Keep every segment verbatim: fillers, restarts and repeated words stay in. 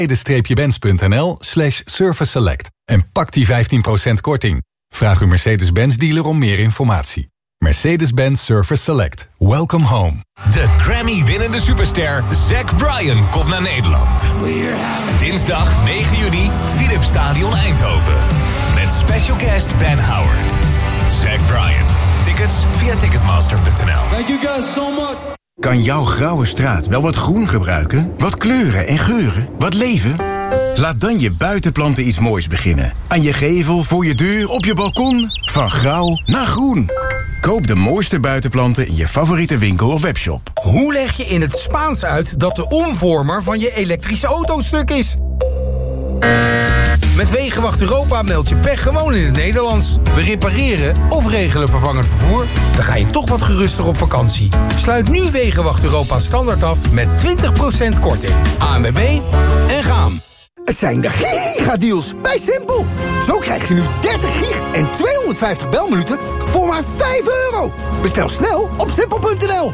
Mercedes-Benz.nl slash service select en pak die vijftien procent korting. Vraag uw Mercedes-Benz dealer om meer informatie. Mercedes-Benz Service Select. Welcome home. De Grammy-winnende superster Zach Bryan komt naar Nederland. Dinsdag negen juni, Philips Stadion Eindhoven. Met special guest Ben Howard. Zach Bryan. Tickets via ticketmaster punt n l. Thank you guys so much. Kan jouw grauwe straat wel wat groen gebruiken? Wat kleuren en geuren? Wat leven? Laat dan je buitenplanten iets moois beginnen. Aan je gevel, voor je deur, op je balkon. Van grauw naar groen. Koop de mooiste buitenplanten in je favoriete winkel of webshop. Hoe leg je in het Spaans uit dat de omvormer van je elektrische auto stuk is? Met Wegenwacht Europa meld je pech gewoon in het Nederlands. We repareren of regelen vervangend vervoer. Dan ga je toch wat geruster op vakantie. Sluit nu Wegenwacht Europa standaard af met twintig procent korting. A N W B en gaan. Het zijn de gigadeals bij Simpel. Zo krijg je nu dertig gig en tweehonderdvijftig belminuten voor maar vijf euro. Bestel snel op simpel punt n l.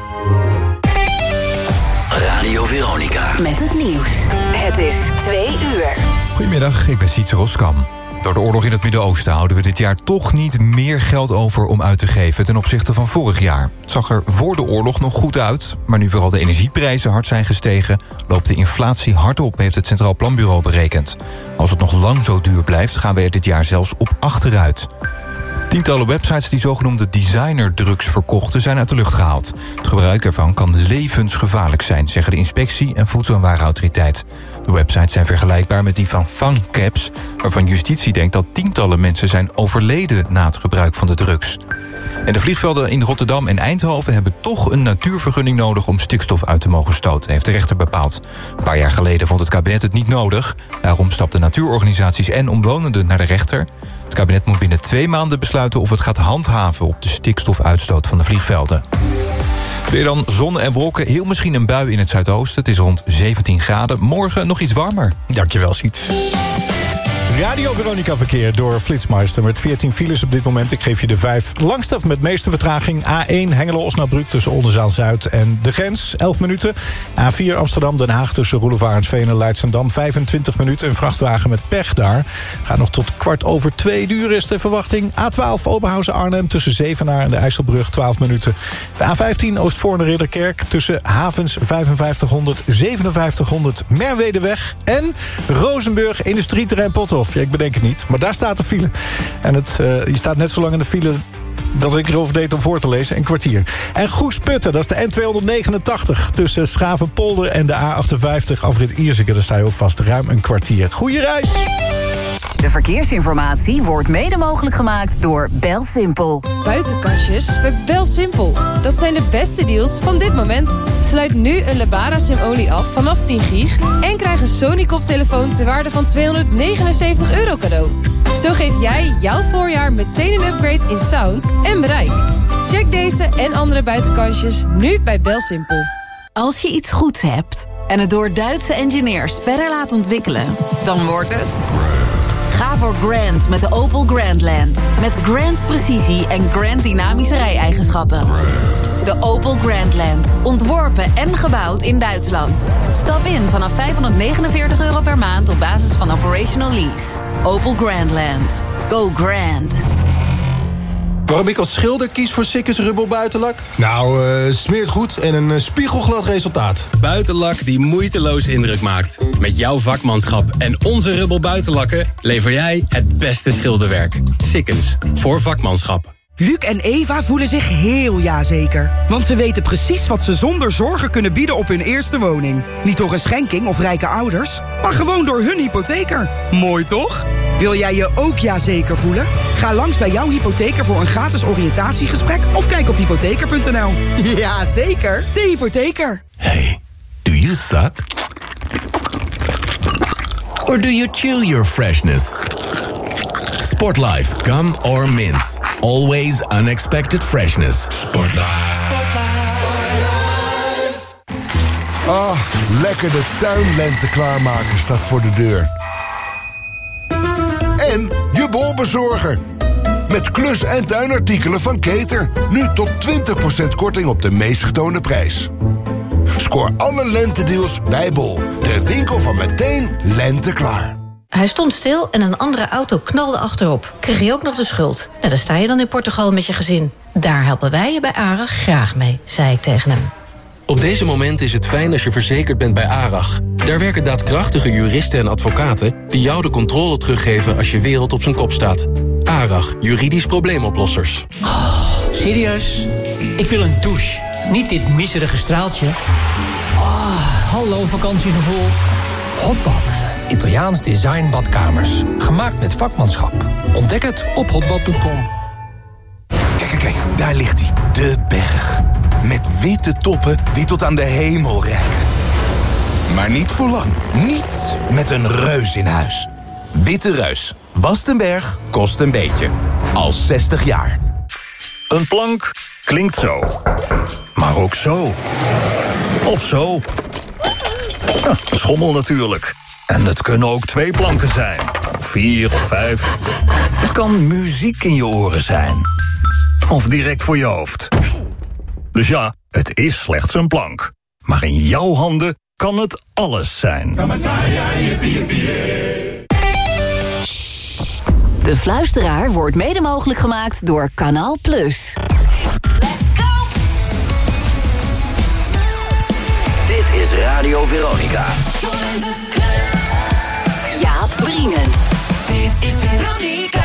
Radio Veronica. Met het nieuws. Het is twee uur. Goedemiddag, ik ben Sietse Roskam. Door de oorlog in het Midden-Oosten houden we dit jaar toch niet meer geld over om uit te geven ten opzichte van vorig jaar. Het zag er voor de oorlog nog goed uit, maar nu vooral de energieprijzen hard zijn gestegen, loopt de inflatie hard op, heeft het Centraal Planbureau berekend. Als het nog lang zo duur blijft, gaan we er dit jaar zelfs op achteruit. Tientallen websites die zogenoemde designerdrugs verkochten zijn uit de lucht gehaald. Het gebruik ervan kan levensgevaarlijk zijn, zeggen de inspectie en Voedsel- en Warenautoriteit. De websites zijn vergelijkbaar met die van FunCaps, waarvan justitie denkt dat tientallen mensen zijn overleden na het gebruik van de drugs. En de vliegvelden in Rotterdam en Eindhoven hebben toch een natuurvergunning nodig om stikstof uit te mogen stoten, heeft de rechter bepaald. Een paar jaar geleden vond het kabinet het niet nodig. Daarom stapten natuurorganisaties en omwonenden naar de rechter. Het kabinet moet binnen twee maanden besluiten of het gaat handhaven op de stikstofuitstoot van de vliegvelden. Weer dan zon en wolken, heel misschien een bui in het zuidoosten. Het is rond zeventien graden. Morgen nog iets warmer. Dankjewel, Siet. Radio Veronica verkeer door Flitsmeister met veertien files op dit moment. Ik geef je de vijf langste met meeste vertraging. A één Hengelo-Osnabrück tussen Oldenzaal-Zuid en de grens, elf minuten. A vier Amsterdam-Den Haag tussen Roelevarensveen en Leidschendam, vijfentwintig minuten. Een vrachtwagen met pech daar. Gaat nog tot kwart over twee duur is de verwachting. A twaalf Oberhausen-Arnhem tussen Zevenaar en de IJsselbrug, twaalf minuten. De A vijftien Oostvoorne-Ridderkerk tussen Havens vijfenvijftighonderd, zevenenvijftighonderd Merwedeweg en Rozenburg Industrieterrein Pothof. Ja, ik bedenk het niet, maar daar staat de file. En het, uh, je staat net zo lang in de file dat ik erover deed om voor te lezen, een kwartier. En Goesputten, dat is de N tweehonderdnegenentachtig... tussen Schavenpolder en de A achtenvijftig, afrit Ierseke. Daar sta je ook vast, ruim een kwartier. Goeie reis! De verkeersinformatie wordt mede mogelijk gemaakt door BelSimpel. Buitenkastjes bij BelSimpel. Dat zijn de beste deals van dit moment. Sluit nu een Lebara Sim-olie af vanaf tien gig... en krijg een Sony-koptelefoon ter waarde van tweehonderdnegenenzeventig euro cadeau. Zo geef jij jouw voorjaar meteen een upgrade in sound en bereik. Check deze en andere buitenkastjes nu bij BelSimpel. Als je iets goeds hebt en het door Duitse engineers verder laat ontwikkelen, dan wordt het Ga voor Grand met de Opel Grandland. Met Grand precisie en Grand dynamische rij-eigenschappen. De Opel Grandland. Ontworpen en gebouwd in Duitsland. Stap in vanaf vijfhonderdnegenenveertig euro per maand op basis van operational lease. Opel Grandland. Go Grand. Waarom ik als schilder kies voor Sikkes Rubbel buitenlak? Nou, uh, smeert goed en een uh, spiegelglad resultaat. Buitenlak die moeiteloos indruk maakt. Met jouw vakmanschap en onze Rubbel buitenlakken lever jij het beste schilderwerk. Sikkens, voor vakmanschap. Luc en Eva voelen zich heel ja-zeker. Want ze weten precies wat ze zonder zorgen kunnen bieden op hun eerste woning. Niet door een schenking of rijke ouders, maar gewoon door hun hypotheker. Mooi toch? Wil jij je ook ja-zeker voelen? Ga langs bij jouw hypotheker voor een gratis oriëntatiegesprek of kijk op hypotheker punt n l. Ja, zeker. De hypotheker. Hey, do you suck? Or do you chew your freshness? Sportlife, gum or mints. Always unexpected freshness. Sportlife. Ah, lekker de tuinlente klaarmaken staat voor de deur. En je bolbezorger. Met klus- en tuinartikelen van Keter. Nu tot twintig procent korting op de meest getoonde prijs. Scoor alle lentedeals bij Bol. De winkel van meteen lente klaar. Hij stond stil en een andere auto knalde achterop. Kreeg je ook nog de schuld. Nou, daar sta je dan in Portugal met je gezin. Daar helpen wij je bij ARAG graag mee, zei ik tegen hem. Op deze moment is het fijn als je verzekerd bent bij ARAG. Daar werken daadkrachtige juristen en advocaten die jou de controle teruggeven als je wereld op zijn kop staat. ARAG, juridisch probleemoplossers. Oh, serieus? Ik wil een douche. Niet dit miserige straaltje. Oh, hallo vakantiegevoel. Hotbad. Italiaans design badkamers. Gemaakt met vakmanschap. Ontdek het op hotbad punt com. Kijk, kijk, kijk, daar ligt hij. De berg. Met witte toppen die tot aan de hemel reiken. Maar niet voor lang. Niet met een reus in huis. Witte Reus. Wast een berg, kost een beetje. Al zestig jaar. Een plank klinkt zo. Maar ook zo. Of zo. Ja, een schommel natuurlijk. En het kunnen ook twee planken zijn. Of vier of vijf. Het kan muziek in je oren zijn. Of direct voor je hoofd. Dus ja, het is slechts een plank. Maar in jouw handen kan het alles zijn. De Fluisteraar wordt mede mogelijk gemaakt door Kanaal Plus. Dit is Radio Veronica. Jaap Bringen. Dit is Veronica.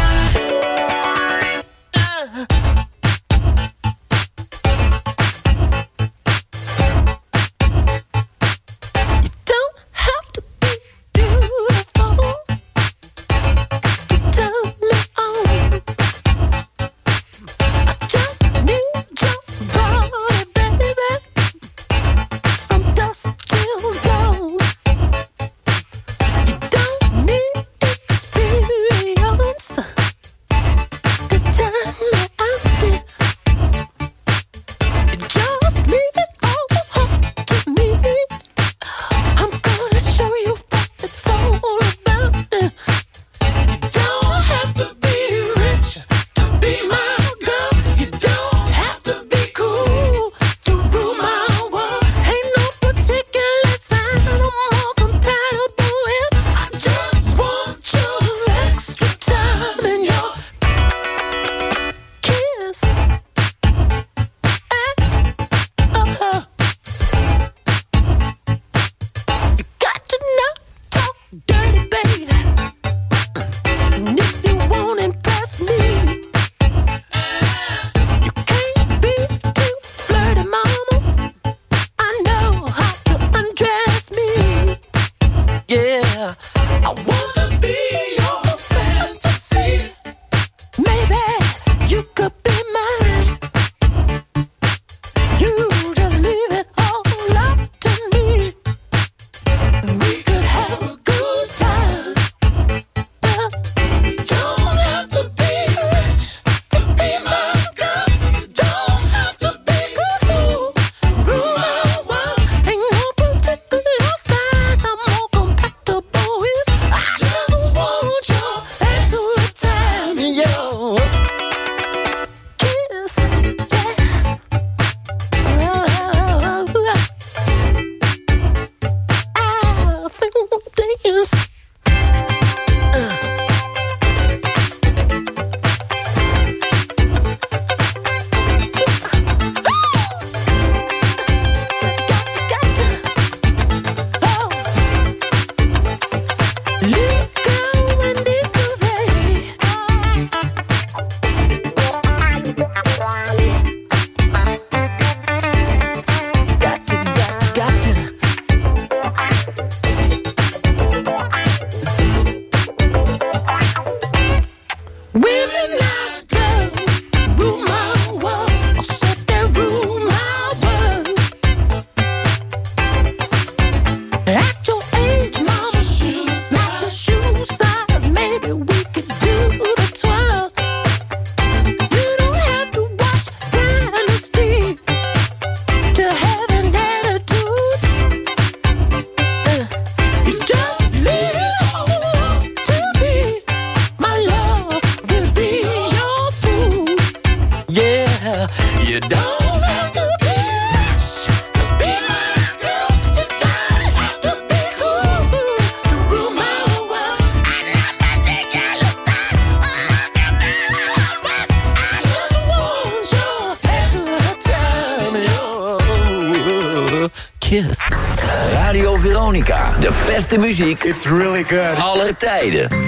Veronica. De beste muziek. It's really good. Aller tijden.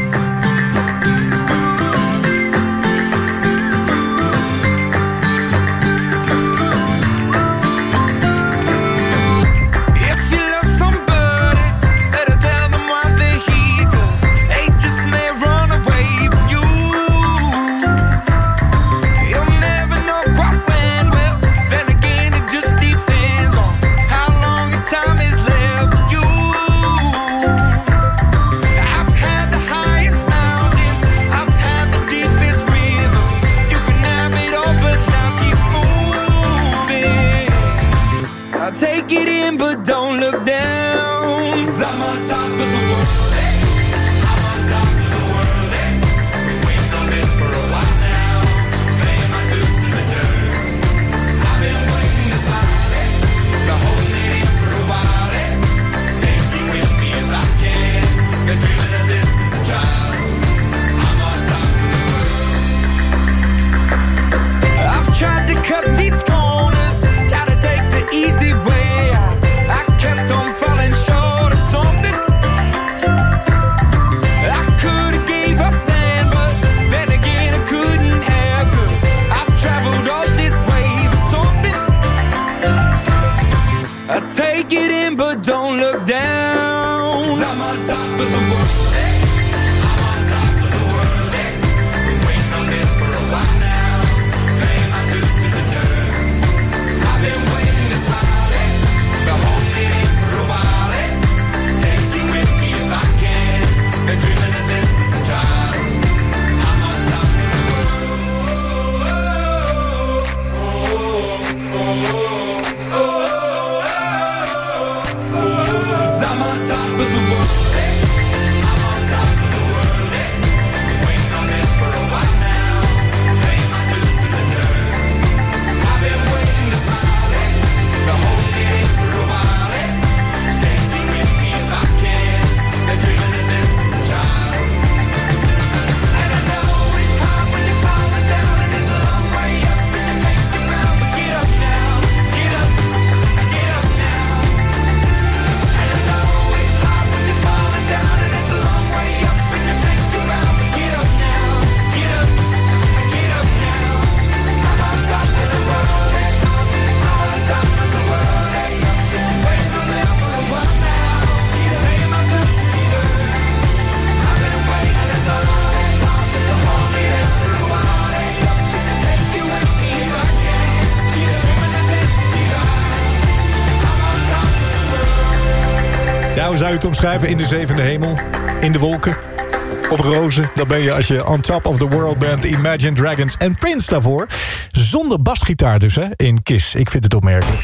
Hoe zou je het omschrijven? In de zevende hemel, in de wolken, op rozen. Dat ben je als je On Top of the World bent. Imagine Dragons en Prince daarvoor. Zonder basgitaar dus, hè, in Kiss. Ik vind het opmerkelijk.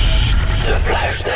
De fluister.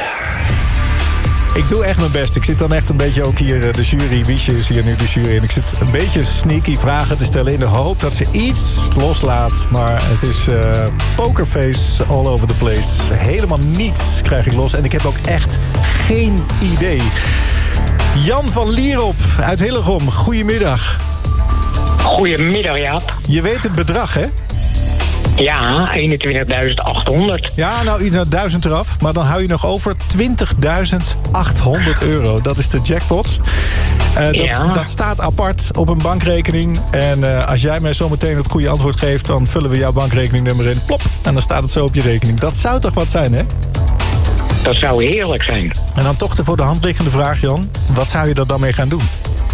Ik doe echt mijn best. Ik zit dan echt een beetje ook hier, de jury, Wiesje is hier nu de jury. En ik zit een beetje sneaky vragen te stellen in de hoop dat ze iets loslaat. Maar het is uh, pokerface all over the place. Helemaal niets krijg ik los. En ik heb ook echt geen idee. Jan van Lierop uit Hillegom, goedemiddag. Goedemiddag, Jaap. Je weet het bedrag, hè? Ja, eenentwintigduizend achthonderd. Ja, nou, iets naar duizend eraf. Maar dan hou je nog over twintigduizend achthonderd euro. Dat is de jackpot. Uh, dat, ja. dat staat apart op een bankrekening. En uh, als jij mij zo meteen het goede antwoord geeft, dan vullen we jouw bankrekeningnummer in. Plop. En dan staat het zo op je rekening. Dat zou toch wat zijn, hè? Dat zou heerlijk zijn. En dan toch de voor de hand liggende vraag, Jan. Wat zou je er dan mee gaan doen?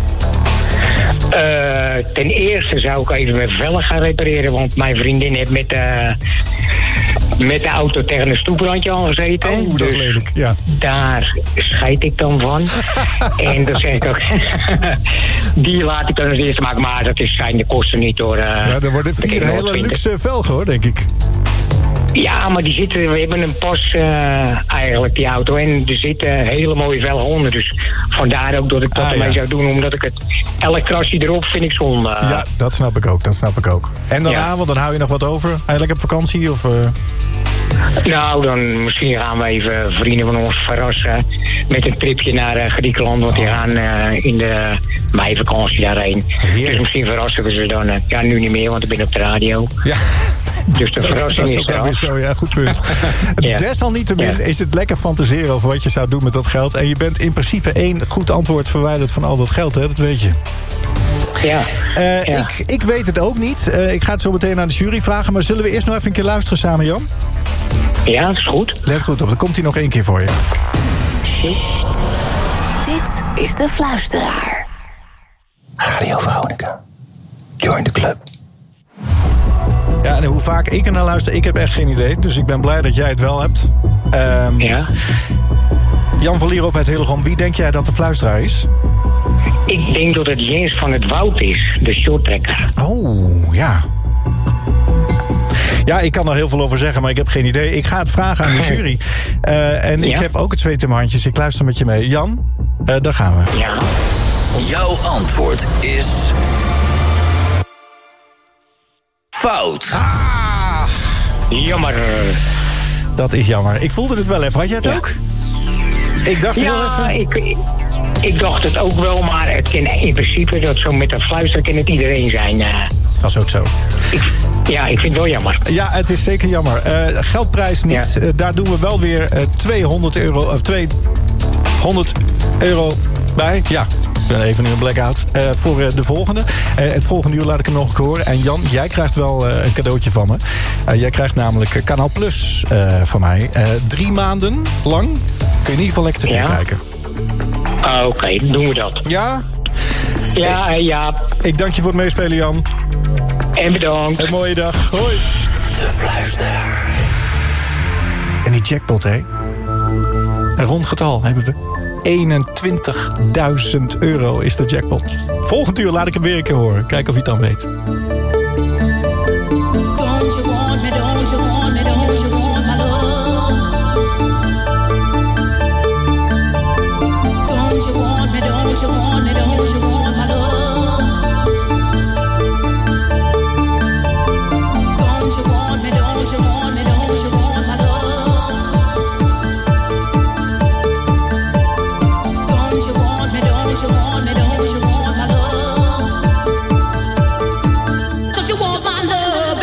Uh, ten eerste zou ik even mijn velgen gaan repareren. Want mijn vriendin heeft met, uh, met de auto tegen een stoeprandje al gezeten. Oh, dat dus is lelijk, ja. Daar scheid ik dan van. En dan zeg ik ook, die laat ik dan als eerste maken. Maar dat is, zijn de kosten niet hoor. Uh, ja, er worden vier hele luxe velgen hoor, denk ik. Ja, maar die zitten, we hebben een pas uh, eigenlijk, die auto. En er zitten hele mooie velgen onder. Dus vandaar ook dat ik dat ah, ermee ja. zou doen. Omdat ik het, elk krasje erop vind ik zonde. Ja, dat snap ik ook, dat snap ik ook. En daarna, ja. want dan hou je nog wat over? Eigenlijk op vakantie of... Uh... Nou, dan misschien gaan we even vrienden van ons verrassen met een tripje naar uh, Griekenland. Want die gaan uh, in de meivakantie daarheen. Heerlijk. Dus misschien verrassen we ze dan. Uh, ja, nu niet meer, want ik ben op de radio. Ja, Dus de verrassing dat is is ook er alweer af. zo, ja, goed punt. Ja. Desalniettemin Ja. is het lekker fantaseren over wat je zou doen met dat geld. En je bent in principe één goed antwoord verwijderd van al dat geld, hè? Dat weet je. Ja. Uh, ja. Ik, ik weet het ook niet. Uh, ik ga het zo meteen aan de jury vragen. Maar zullen we eerst nog even een keer luisteren samen, Jan? Ja, dat is goed. Let goed op, dan komt hij nog één keer voor je. Sst. Dit is de fluisteraar. Radio Veronica. Join the club. Ja, en hoe vaak ik er naar luister, ik heb echt geen idee. Dus ik ben blij dat jij het wel hebt. Um, ja. Jan van Lierop uit Hillegom, wie denk jij dat de fluisteraar is? Ik denk dat het Jens van het Woud is, de shorttrekker. Oh, ja. Ja, ik kan er heel veel over zeggen, maar ik heb geen idee. Ik ga het vragen aan de jury. Uh, en ik ja? heb ook het zweet in mijn handjes. Ik luister met je mee. Jan, uh, daar gaan we. Ja. Jouw antwoord is... fout. Ah, jammer. Dat is jammer. Ik voelde het wel even. Had jij het ja. ook? Ik dacht ja, wel even... Ik, ik, ik dacht het ook wel, maar het kan in principe... dat zo met een fluister kan het iedereen zijn. Uh, dat is ook zo. Ik, ja, ik vind het wel jammer. Ja, het is zeker jammer. Uh, geldprijs niet. Ja. Uh, daar doen we wel weer uh, tweehonderd euro... of tweehonderd euro bij. Ja. Ik ben even nu een blackout. Uh, voor uh, de volgende. Uh, het volgende uur laat ik hem nog een keer horen. En Jan, jij krijgt wel uh, een cadeautje van me. Uh, jij krijgt namelijk uh, Kanaal Plus uh, van mij. Uh, drie maanden lang kun je in ieder geval lekker tv ja. kijken. Uh, Oké, okay, doen we dat. Ja? Ja, uh, ja. Ik dank je voor het meespelen, Jan. En bedankt. Een mooie dag. Hoi. De fluisteraar. En die jackpot, hè? Een rond getal hebben we. eenentwintigduizend euro is de jackpot. Volgend uur laat ik hem weer een keer horen. Kijk of hij het dan weet. Don't you want me, don't you want me, don't you want my love? Don't you want me, don't you want me, don't you want my love? Don't you want me, don't you want me, don't you want my love? Don't you want me, don't you want me, don't you want my love? Don't you want my love,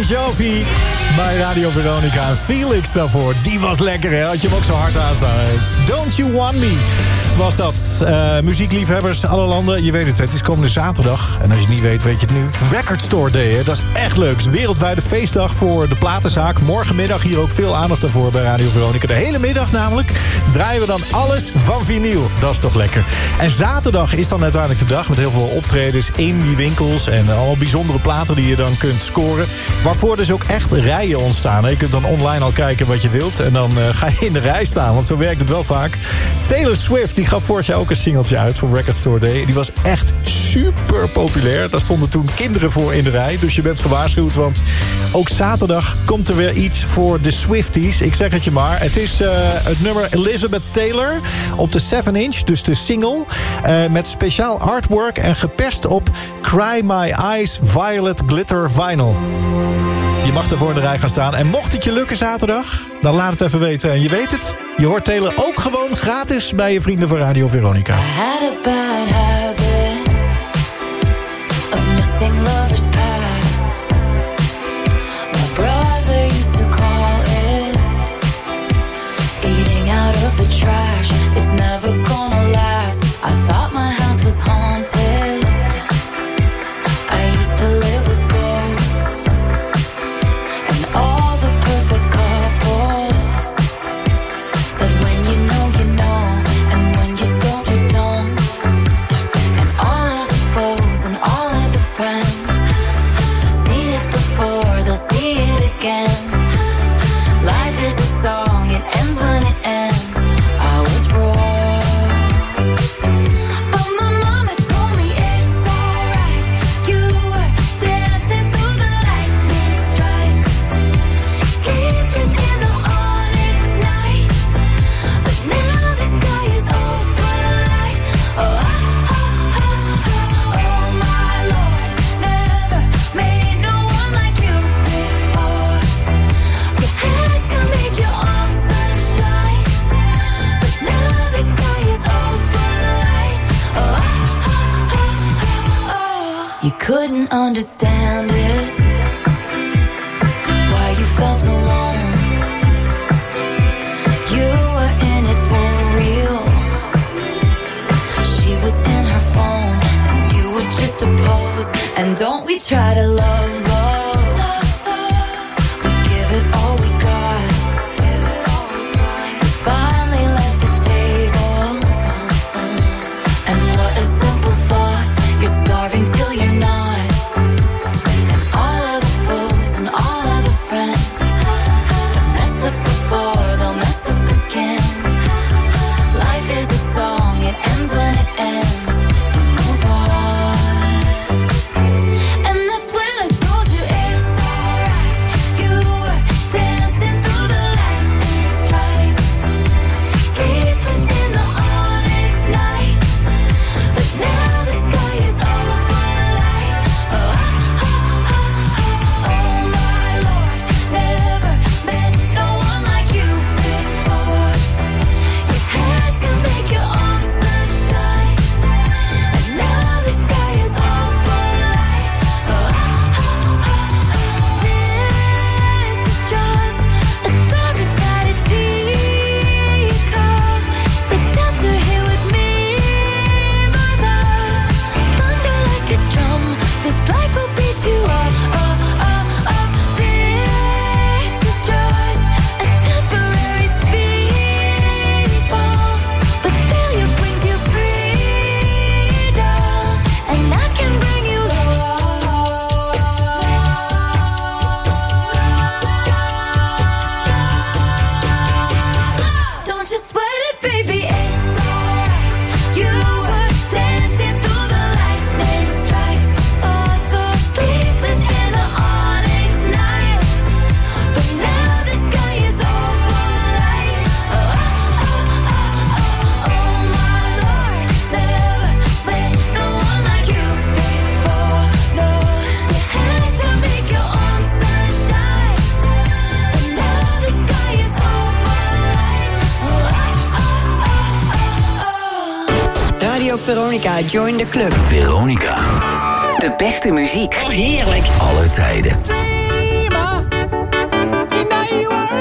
Jovi bij Radio Veronica. Felix daarvoor, die was lekker, hè? Had je hem ook zo hard aanstaan. Don't You Want Me was dat. Uh, muziekliefhebbers, alle landen, je weet het, het is komende zaterdag. En als je het niet weet, weet je het nu. Record Store Day, hè? Dat is echt leuk. Het is een wereldwijde feestdag voor de platenzaak. Morgenmiddag hier ook veel aandacht daarvoor bij Radio Veronica. De hele middag namelijk draaien we dan alles van vinyl. Dat is toch lekker. En zaterdag is dan uiteindelijk de dag met heel veel optredens in die winkels. En allemaal bijzondere platen die je dan kunt scoren. Waarvoor dus ook echt rijen ontstaan. Je kunt dan online al kijken wat je wilt. En dan uh, ga je in de rij staan, want zo werkt het wel vaak. Taylor Swift, die gaf vorig jaar ook een singeltje uit voor Record Store Day. Die was echt super populair. Daar stonden toen kinderen voor in de rij. Dus je bent gewaarschuwd, want ook zaterdag komt er weer iets voor de Swifties. Ik zeg het je maar. Het is uh, het nummer Elizabeth Taylor op de seven inch, dus de single. Uh, met speciaal artwork en geperst op Cry My Eyes Violet Glitter Vinyl. Je mag ervoor in de rij gaan staan. En mocht het je lukken zaterdag, dan laat het even weten. En je weet het, je hoort Taylor ook gewoon gratis bij je vrienden van Radio Veronica. I had a bad habit of missing lovers past. My brother used to call it eating out of the trash. It's never gonna last. I thought my house was haunted. I used to live with ghosts and all the perfect couples said when you know you know and when you don't you don't. And all of the foes and all of the friends have seen it before, they'll see it again. Life is a song, it ends when it ends. I was wrong, but my mama told me it's alright. You were dancing through the lightning strikes, sleepless in the onyx night. But now the sky is open light. Oh, oh, oh, oh, oh my Lord, never made no one like you before. You had to make your own sunshine, but now the sky is open light. Oh, oh, oh, oh, oh. You couldn't understand it, why you felt alone. You were in it for real. She was in her phone and you were just a pose. And don't we try to love love, we give it all we got. You finally left the table, and what a simple thought. You're starving till you're not. And all of the foes and all of the friends have messed up before, they'll mess up again. Life is a song, it ends when it ends. You move on. And that's when I told you it's alright. You were dancing through the lightning strikes, sleepless in the onyx night. But now the sky is open light. Oh, oh, oh, oh, oh my Lord, never met no one like you before. You had to make your own sunshine, and now the sky is open light. Oh, oh, oh, oh. This is just a storm inside a teacup. Take shelter here with me, my love. Thunder like a drum, this life will beat you up. Oh, oh, oh. This is just a temporary speed bump, but failure brings you freedom, and I can bring you love. Don't you sweat it, baby, it's alright. You were dancing through the lightning strikes, oh so sleepless in the onyx night. But now the sky is open light. Oh, oh, oh, oh, oh my Lord, never met no one like you before. No, you had to make your own sunshine, but now the sky is open light. Oh, oh, oh, oh, oh. Radio Veronica, join the club. Veronica. De beste muziek. Oh, heerlijk. Alle tijden. Dream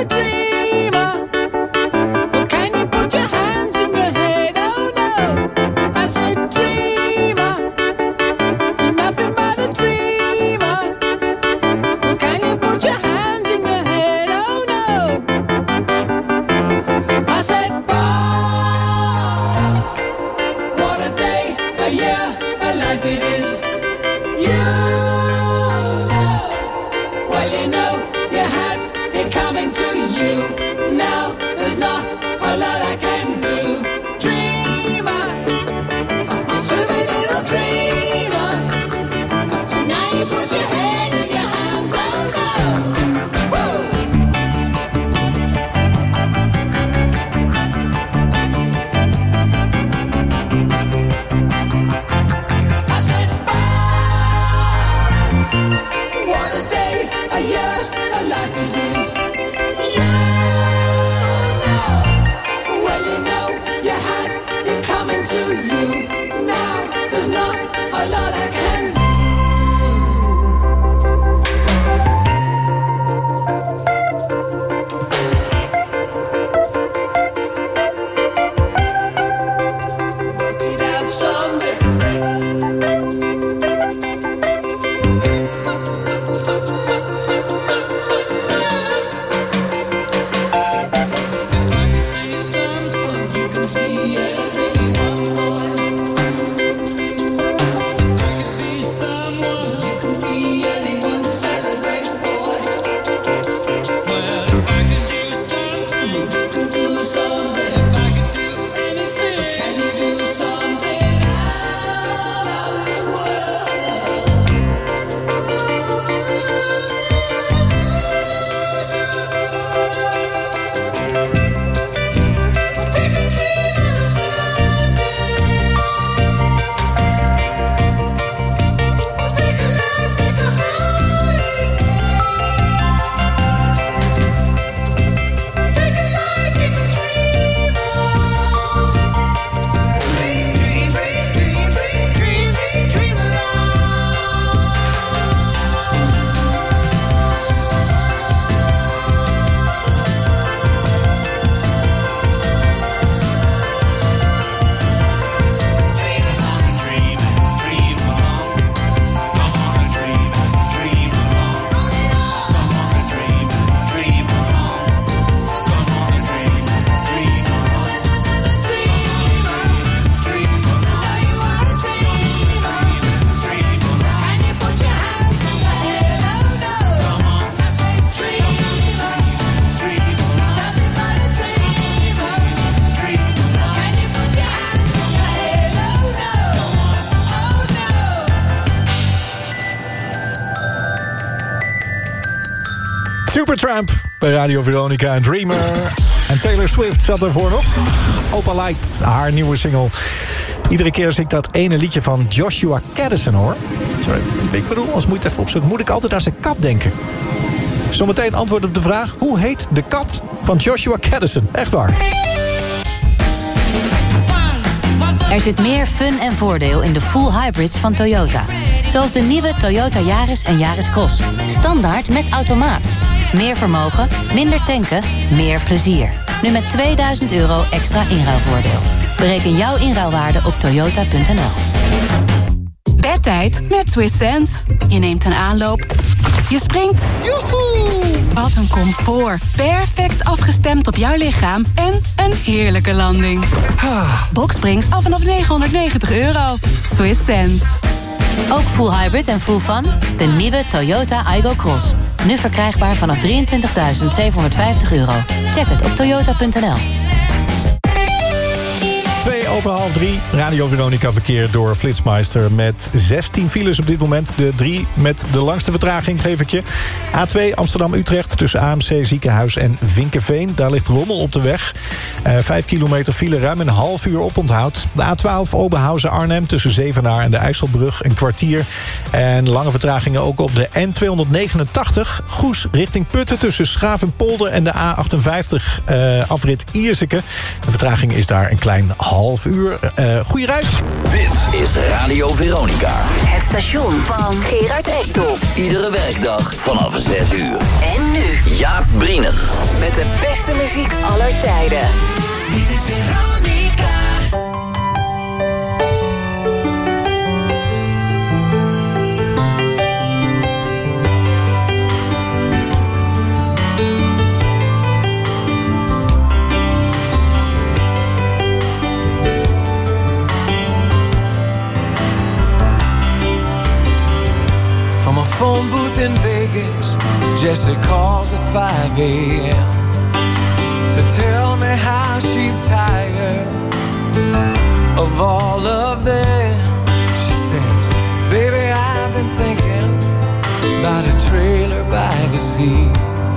Supertramp bij Radio Veronica en Dreamer. En Taylor Swift zat ervoor nog. Opa Light, haar nieuwe single. Iedere keer als ik dat ene liedje van Joshua Caddison hoor... Sorry, ik bedoel, als moet je het even opzoeken... moet ik altijd aan zijn kat denken. Zometeen antwoord op de vraag... hoe heet de kat van Joshua Caddison? Echt waar. Er zit meer fun en voordeel in de full hybrids van Toyota. Zoals de nieuwe Toyota Yaris en Yaris Cross. Standaard met automaat. Meer vermogen, minder tanken, meer plezier. Nu met tweeduizend euro extra inruilvoordeel. Bereken jouw inruilwaarde op toyota punt n l. Bedtijd met Swiss Sense. Je neemt een aanloop. Je springt. Joehoe! Wat een comfort. Perfect afgestemd op jouw lichaam. En een heerlijke landing. Boxsprings af vanaf negenhonderdnegentig euro. Swiss Sense. Ook full hybrid en full fun? De nieuwe Toyota Aygo Cross. Nu verkrijgbaar vanaf drieëntwintigduizend zevenhonderdvijftig euro. Check het op toyota punt n l. Twee over half drie. Radio Veronica verkeer door Flitsmeister met zestien files op dit moment. De drie met de langste vertraging geef ik je. A twee Amsterdam-Utrecht tussen A M C Ziekenhuis en Vinkeveen. Daar ligt rommel op de weg. Uh, vijf kilometer file, ruim een half uur oponthoud. De A twaalf Oberhausen-Arnhem tussen Zevenaar en de IJsselbrug een kwartier. En lange vertragingen ook op de N tweehonderdnegenentachtig. Goes richting Putten tussen Schavenpolder en de A achtenvijftig uh, afrit Ierseke. De vertraging is daar een klein half uur. Uh, goeie reis. Dit is Radio Veronica. Het station van Gerard Ekdom. Iedere werkdag vanaf zes uur. En nu Jaap Brienen. met de beste muziek aller tijden. Dit is Veronica. From a phone booth in Vegas, Jessie calls at five a.m. to tell me how she's tired of all of them. She says, baby, I've been thinking about a trailer by the sea.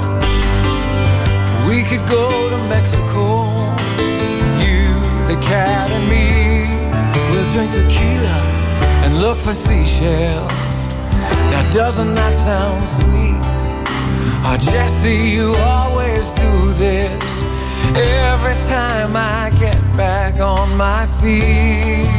We could go to Mexico, you, the cat and me. We'll drink tequila and look for seashells. Now doesn't that sound sweet? Oh, Jessie, you always do this every time I get back on my feet.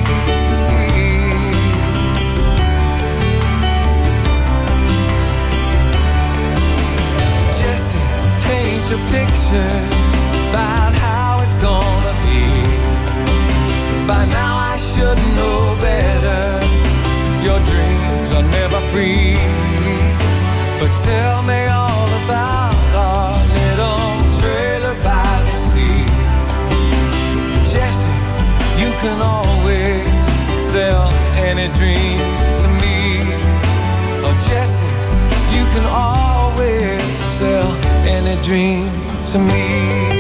Jessie, paint your pictures about how it's gonna be. By now I should know better. Your dreams are never free. But tell me all about our little trailer by the sea. Jessie, you can always sell any dream to me. Oh, Jessie, you can always sell any dream to me.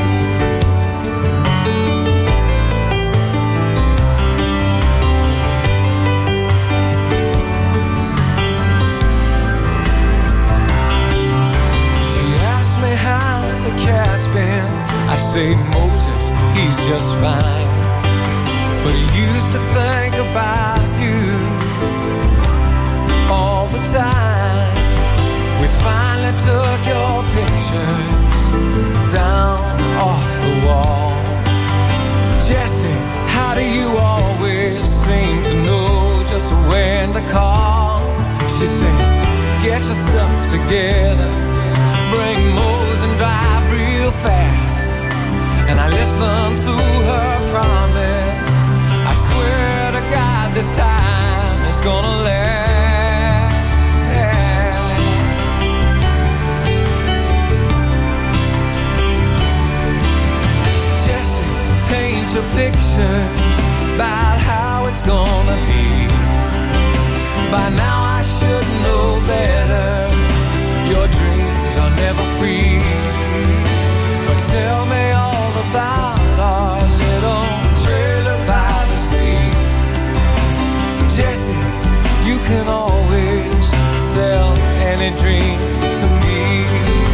Cat's been, I say Moses, he's just fine. But he used to think about you all the time. We finally took your pictures down off the wall. Jessie, how do you always seem to know just when to call? She says, get your stuff together, bring Mose and drive real fast. And I listen to her promise. I swear to God this time it's gonna last. Jessie, paint your pictures about how it's gonna be. By now I should know better. Your dreams are never free. But tell me all about our little trailer by the sea. Jessie, you can always sell any dream to me.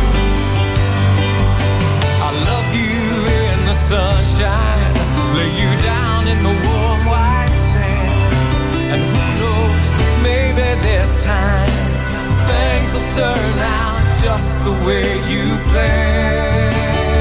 I love you in the sunshine, lay you down in the warm white sand. And who knows, maybe this time things will turn out just the way you planned.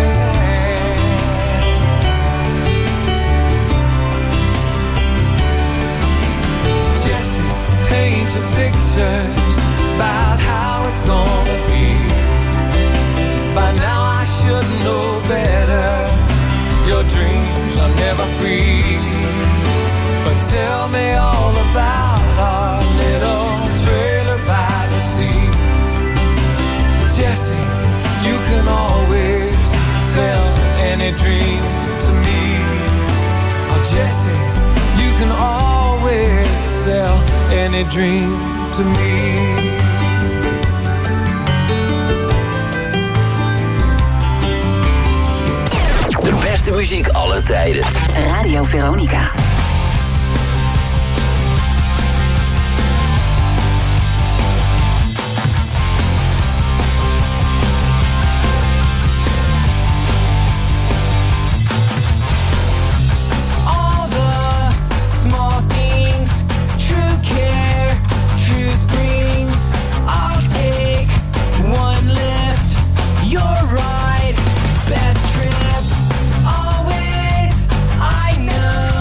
Jessie, paint your pictures about how it's gonna be. By now I should know better. Your dreams are never free. But tell me all about our little trailer by the sea. Jessie, you can always sell any dream to me. Oh, Jessie, you can always sell any dream to me. De beste muziek aller tijden. Radio Veronica. Best trip, always, I know.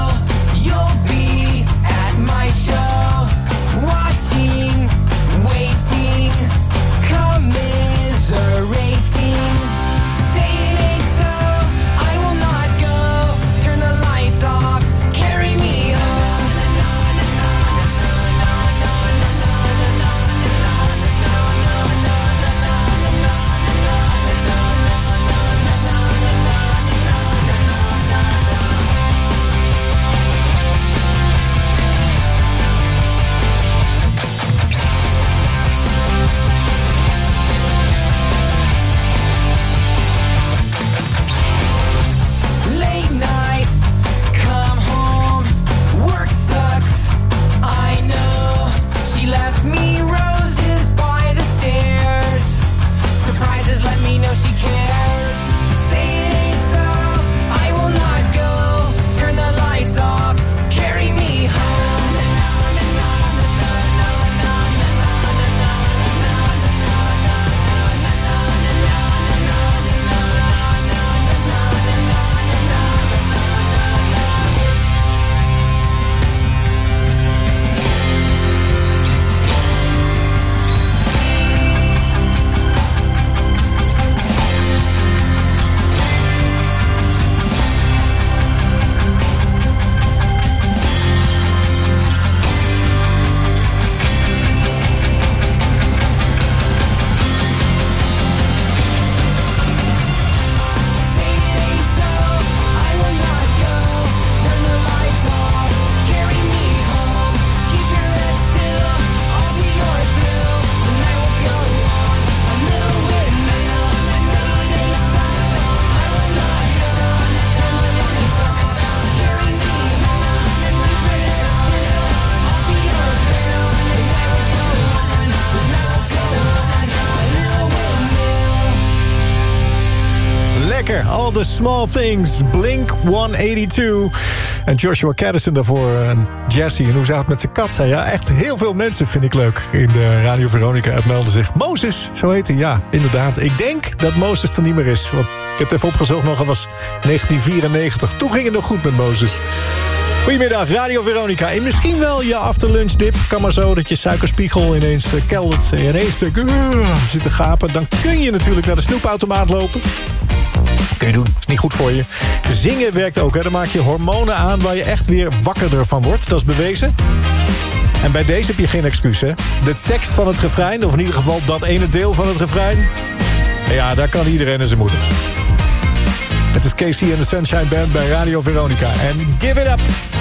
lekker. All the small things. Blink honderdtweeënnegentig. En Joshua Caddison daarvoor. En Jesse. En hoe zou het met zijn kat zijn? Ja, echt heel veel mensen vind ik leuk. In de Radio Veronica uitmelden zich. Moses, zo heet hij. Ja, inderdaad. Ik denk dat Moses er niet meer is. Want ik heb het even opgezocht nog. Het was negentien vierennegentig. Toen ging het nog goed met Moses. Goedemiddag, Radio Veronica. En misschien wel je afterlunchdip. Kan maar zo dat je suikerspiegel ineens uh, keldert. En je ineens uh, zit te gapen. Dan kun je natuurlijk naar de snoepautomaat lopen. Kun je doen, is niet goed voor je. Zingen werkt ook, hè. Dan maak je hormonen aan waar je echt weer wakkerder van wordt. Dat is bewezen. En bij deze heb je geen excuus, hè. De tekst van het refrein, of in ieder geval dat ene deel van het refrein. Ja, daar kan iedereen en zijn moeder. Het is Casey and the Sunshine Band bij Radio Veronica. En give it up!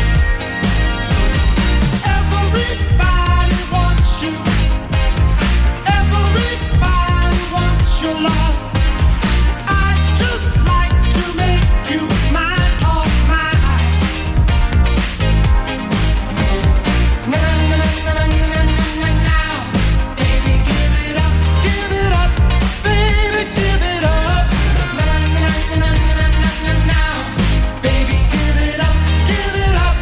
Everybody wants you. Everybody wants your love. I just like to make you mine, oh mine. Na na na na na na na now, baby, give it up, give it up, baby, give it up. Na na na na na na now, baby, give it up, give it up.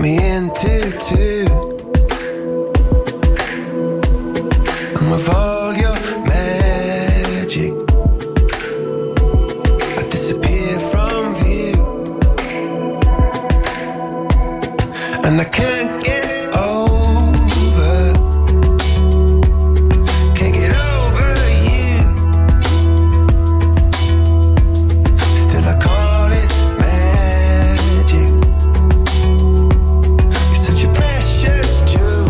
me into two. And with all your magic, I disappear from view. And I can't get over, can't get over you. Still I call it magic. You're such a precious jewel.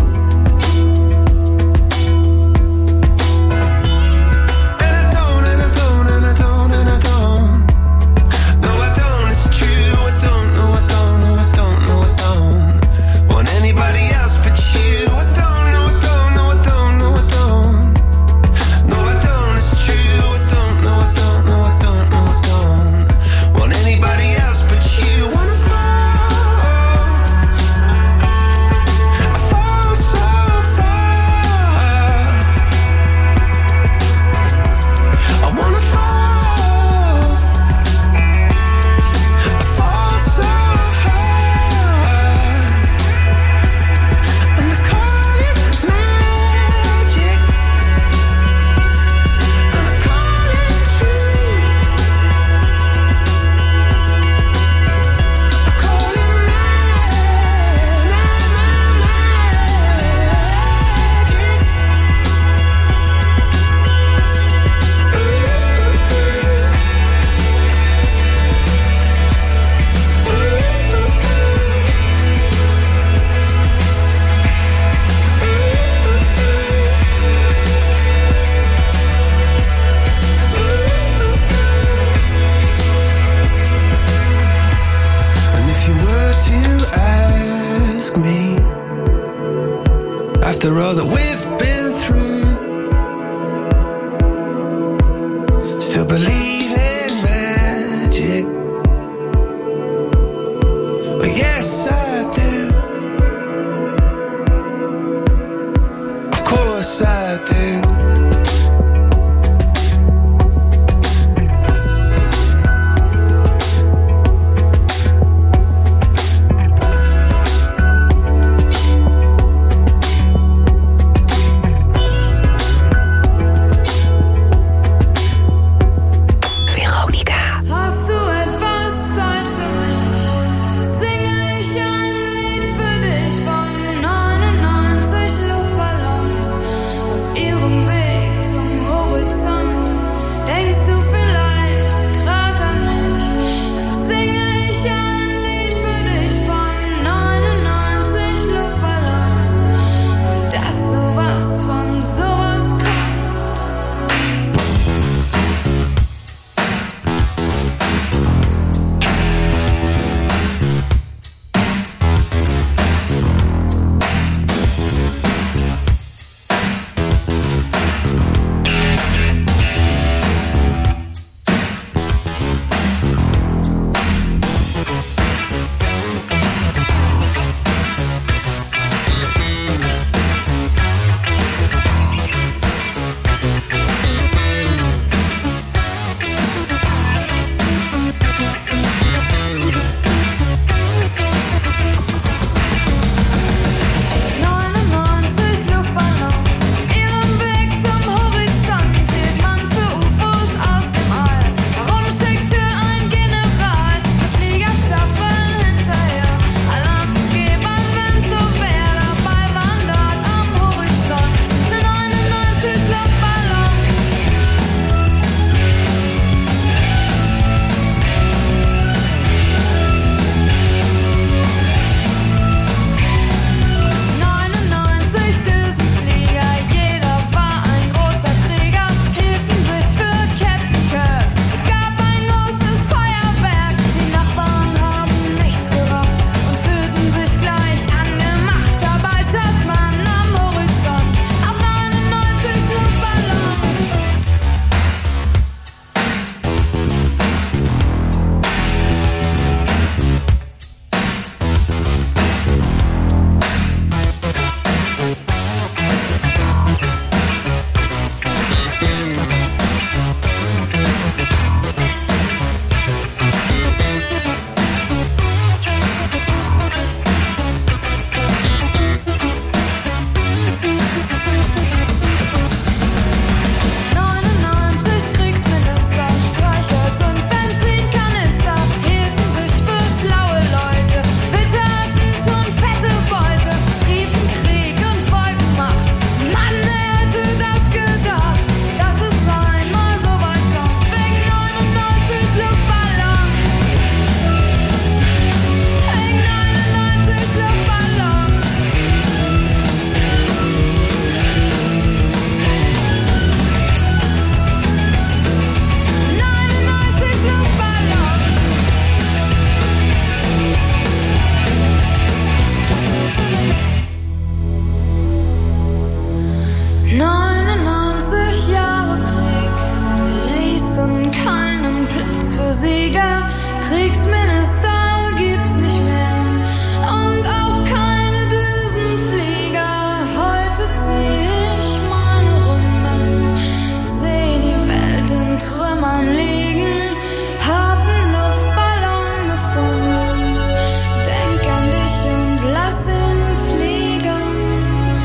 And I don't, and I don't, and I don't, and I don't. No, I don't, it's true. I don't, no, I don't, no, I don't, no, I don't want anybody else but you. I don't, no, I don't, no, I don't, no, I don't. No, I don't, it's true. I don't, no, I don't, no, I don't, no, I don't want anybody else but you. Wanna fall, I fall so far. I wanna fall, I fall so hard. And I call it magic, and I call it true. I call it ma- ma- ma- And if you were to ask me, after all that we've been through, still believe in magic? Well, yes, I do. Of course I do.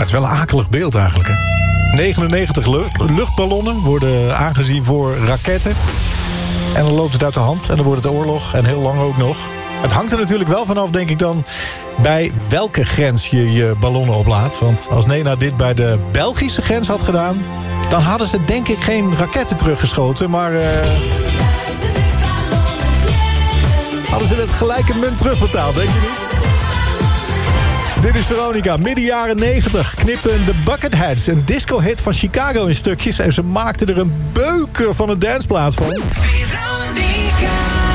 is wel een akelig beeld eigenlijk, hè? negenennegentig lucht, luchtballonnen worden aangezien voor raketten. En dan loopt het uit de hand en dan wordt het oorlog en heel lang ook nog. Het hangt er natuurlijk wel vanaf, denk ik dan, bij welke grens je je ballonnen oplaadt. Want als Nena dit bij de Belgische grens had gedaan, dan hadden ze denk ik geen raketten teruggeschoten, maar Uh, hadden ze het gelijke munt terugbetaald, denk je niet? Dit is Veronica, midden jaren negentig. Knipten de Bucketheads, een disco-hit van Chicago in stukjes. En ze maakten er een beuker van een danceplaat van. Veronica.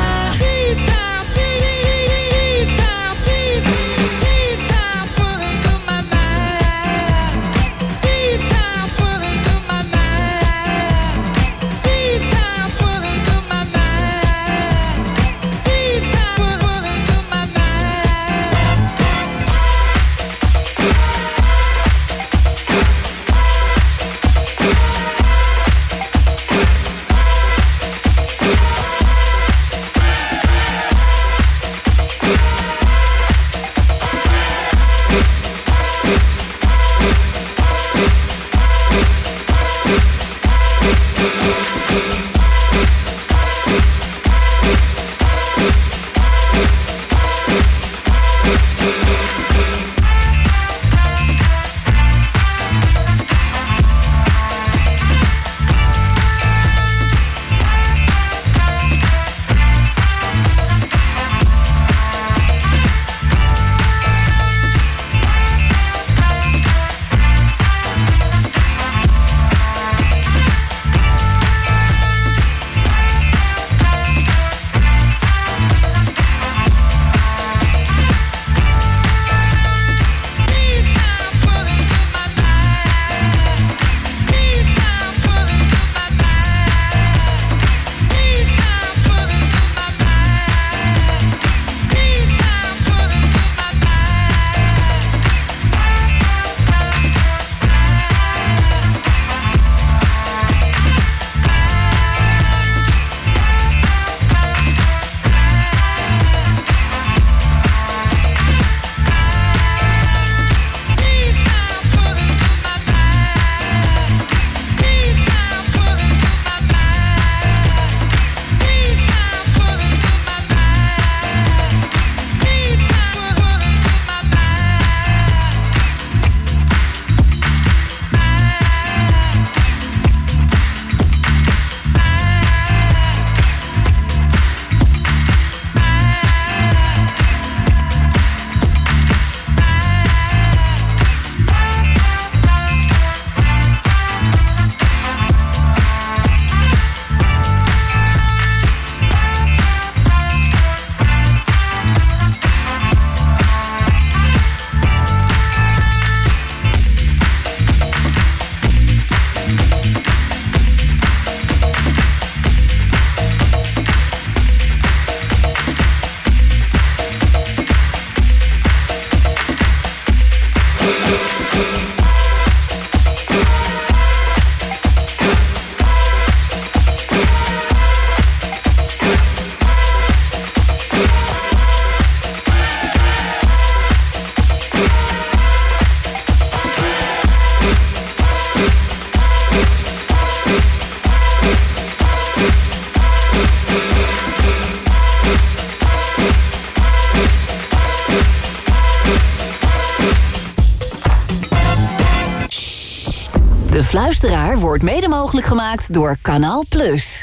De Fluisteraar wordt mede mogelijk gemaakt door Kanaal Plus.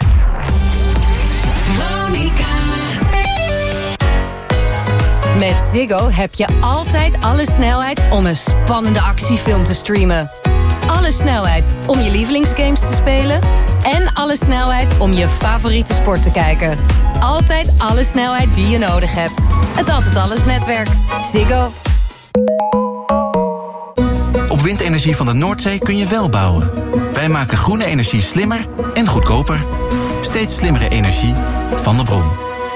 Veronica. Met Ziggo heb je altijd alle snelheid om een spannende actiefilm te streamen. Alle snelheid om je lievelingsgames te spelen. En alle snelheid om je favoriete sport te kijken. Altijd alle snelheid die je nodig hebt. Het Altijd Alles netwerk. Ziggo. Op windenergie van de Noordzee kun je wel bouwen. Wij maken groene energie slimmer en goedkoper. Steeds slimmere energie van de bron.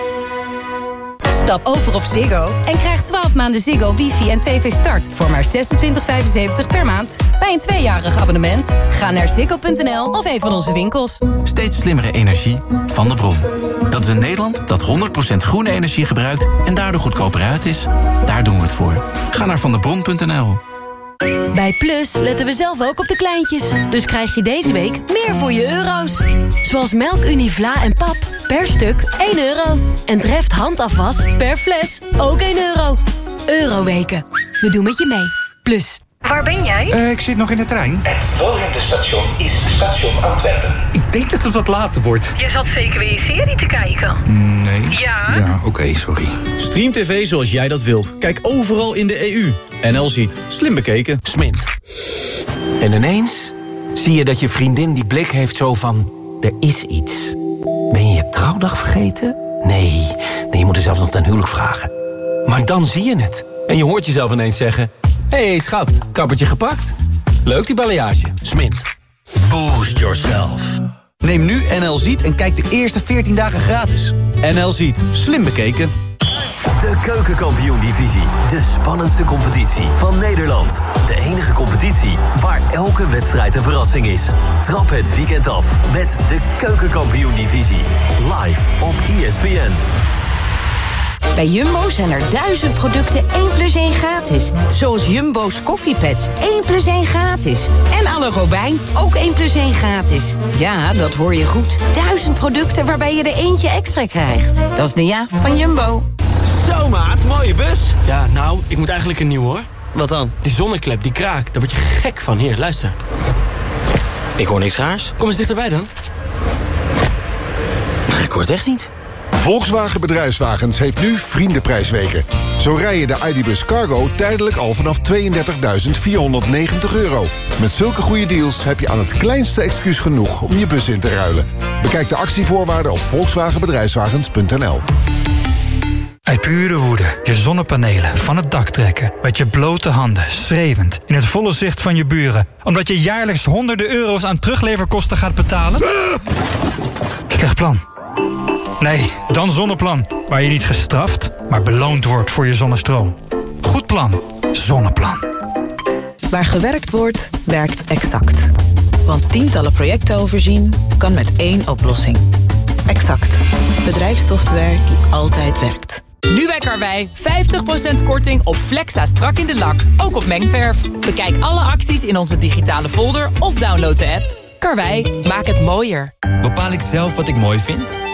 Stap over op Ziggo en krijg twaalf maanden Ziggo, wifi en tv start voor maar zesentwintig vijfenzeventig per maand. Bij een tweejarig abonnement. Ga naar ziggo punt n l of een van onze winkels. Steeds slimmere energie van de bron. Dat is een Nederland dat honderd procent groene energie gebruikt en daardoor goedkoper uit is. Daar doen we het voor. Ga naar vandebron punt n l. Bij Plus letten we zelf ook op de kleintjes. Dus krijg je deze week meer voor je euro's. Zoals melk Univla en pap. Per stuk één euro. En Dreft handafwas per fles ook één euro. Euroweken. We doen met je mee. Plus. Waar ben jij? Uh, ik zit nog in de trein. Het volgende station is station Antwerpen. Ik denk dat het wat later wordt. Je zat zeker weer je serie te kijken. Nee. Ja? Ja, oké, okay, sorry. Stream tv zoals jij dat wilt. Kijk overal in de E U. N L Ziet. Slim bekeken. Smint. En ineens zie je dat je vriendin die blik heeft zo van... er is iets. Ben je je trouwdag vergeten? Nee, nee, je moet er zelfs nog ten huwelijk vragen. Maar dan zie je het. En je hoort jezelf ineens zeggen... Hé, hey, schat, kappertje gepakt? Leuk die balayage. Smint. Boost yourself. Neem nu N L Ziet en kijk de eerste veertien dagen gratis. N L Ziet. Slim bekeken. De Keukenkampioen-divisie. De spannendste competitie van Nederland. De enige competitie waar elke wedstrijd een verrassing is. Trap het weekend af met de Keukenkampioen-divisie. Live op E S P N. Bij Jumbo zijn er duizend producten één plus één gratis. Zoals Jumbo's koffiepads, één plus één gratis. En Alle Robijn, ook één plus één gratis. Ja, dat hoor je goed. Duizend producten waarbij je er eentje extra krijgt. Dat is de ja van Jumbo. Zo maat, mooie bus. Ja, nou, ik moet eigenlijk een nieuw hoor. Wat dan? Die zonneklep, die kraak, daar word je gek van. Hier, luister. Ik hoor niks raars. Kom eens dichterbij dan. Nee, ik hoor het echt niet. Volkswagen Bedrijfswagens heeft nu vriendenprijsweken. Zo rij je de I D Bus Cargo tijdelijk al vanaf tweeëndertigduizend vierhonderdnegentig euro. Met zulke goede deals heb je aan het kleinste excuus genoeg om je bus in te ruilen. Bekijk de actievoorwaarden op volkswagen bedrijfswagens punt n l. Uit pure woede je zonnepanelen van het dak trekken. Met je blote handen, schreeuwend, in het volle zicht van je buren. Omdat je jaarlijks honderden euro's aan terugleverkosten gaat betalen? Slecht plan. Nee, dan Zonneplan. Waar je niet gestraft, maar beloond wordt voor je zonnestroom. Goed plan. Zonneplan. Waar gewerkt wordt, werkt Exact. Want tientallen projecten overzien kan met één oplossing. Exact. Bedrijfssoftware die altijd werkt. Nu bij Karwei vijftig procent korting op Flexa strak in de lak. Ook op mengverf. Bekijk alle acties in onze digitale folder of download de app. Karwei, maak het mooier. Bepaal ik zelf wat ik mooi vind?